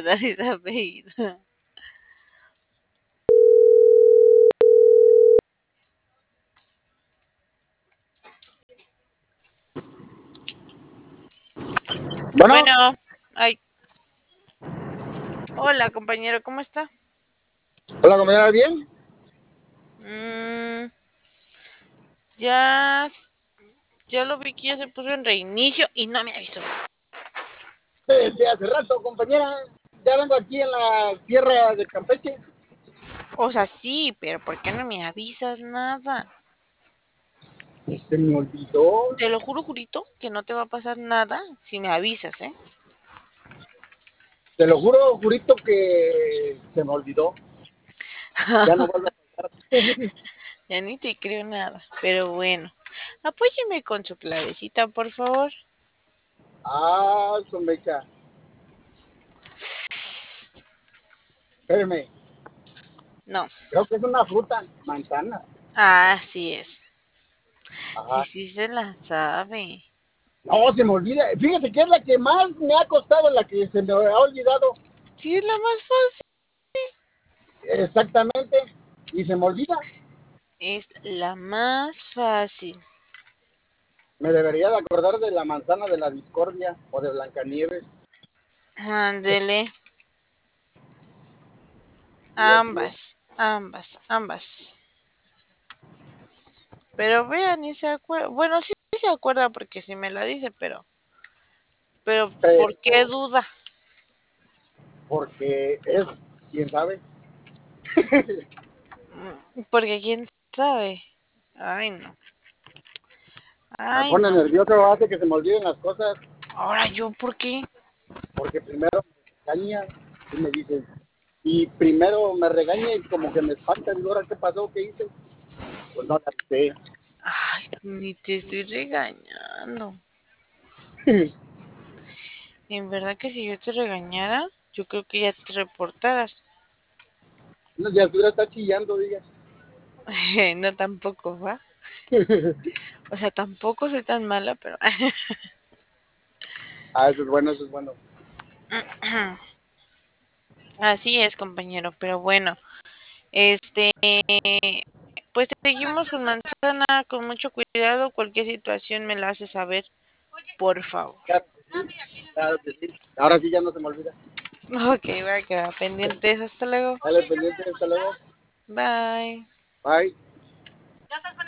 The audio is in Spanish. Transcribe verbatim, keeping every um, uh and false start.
dar ese apellido. Bueno, Bueno, ay, hola compañero, ¿cómo está? hola, compañera, ¿bien? Mm, ya, ya lo vi que ya se puso en reinicio y no me avisó. Desde hace rato, compañera. Ya vengo aquí en la sierra de Campeche. O sea, sí, pero ¿por qué no me avisas nada? Se me olvidó. Te lo juro, jurito, que no te va a pasar nada si me avisas, ¿eh? Te lo juro, jurito, que se me olvidó. Ya no vuelvo a pasar. Ya ni te creo nada, pero bueno. Apóyeme con su clavecita, por favor. Ah, su mecha. Espérame. No. Creo que es una fruta, manzana. Ah, sí es. Sí, Ajá. sí se la sabe. No, se me olvida. Fíjese que es la que más me ha costado, la que se me ha olvidado. Sí, es la más fácil. Exactamente. Y se me olvida. Es la más fácil. Me debería de acordar de la manzana de la discordia o de Blancanieves. Ándele. Y así es. Ambas, ambas, ambas. Pero vean, ni se acuerda. Bueno, sí se acuerda porque sí me la dice, pero, pero, ¿por qué Pero duda? porque es, quién sabe. Mm, porque quién sabe. Ay, no. Me Ay, pone no. nervioso, hace que se me olviden las cosas, Ahora yo, ¿por qué? porque primero me regaña y me dice, y primero me regaña y como que me espanta, digo, ahora qué pasó, qué hice, pues no la sé. Ay, ni te estoy regañando. En verdad que si yo te regañara, yo creo que ya te reportaras. No, ya estuviera está chillando, diga. No, tampoco, ¿va? O sea, tampoco soy tan mala, pero... Ah, eso es bueno, eso es bueno. Así es, compañero, pero bueno. Este, pues seguimos con manzana, con mucho cuidado. Cualquier situación me la hace saber, por favor. Claro que sí, claro que sí. Ahora sí ya no se me olvida. Ok, voy a quedar pendientes. Hasta luego. Dale pendiente, hasta luego. Bye. Bye.